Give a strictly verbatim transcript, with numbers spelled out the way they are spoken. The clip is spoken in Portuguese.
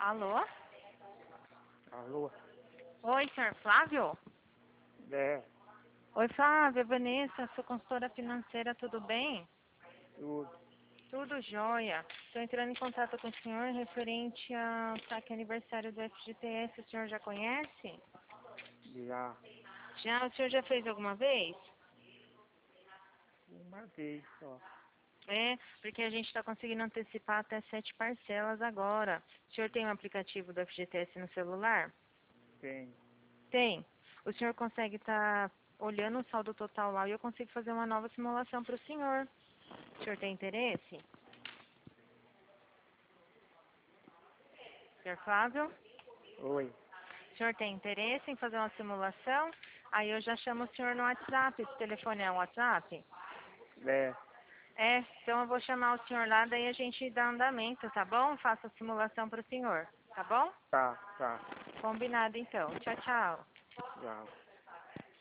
Alô? Alô? Oi, senhor Flávio? É, Oi, Flávio, Vanessa, sou consultora financeira, tudo bem? tudo. Tudo jóia. Estou entrando em contato com o senhor referente ao saque aniversário do F G T S. O senhor já conhece? Já Já? O senhor já fez alguma vez? uma vez só. É, porque a gente está conseguindo antecipar até sete parcelas agora. O senhor tem um aplicativo do F G T S no celular? Tem. Tem. O senhor consegue estar olhando o saldo total lá e eu consigo fazer uma nova simulação para o senhor. O senhor tem interesse? senhor Flávio? Oi. O senhor tem interesse em fazer uma simulação? Aí eu já chamo o senhor no WhatsApp. Esse telefone é um WhatsApp? É, É, então eu vou chamar o senhor lá, daí a gente dá andamento, tá bom? Faço a simulação para o senhor, tá bom? tá, tá. Combinado então. Tchau, tchau. Já.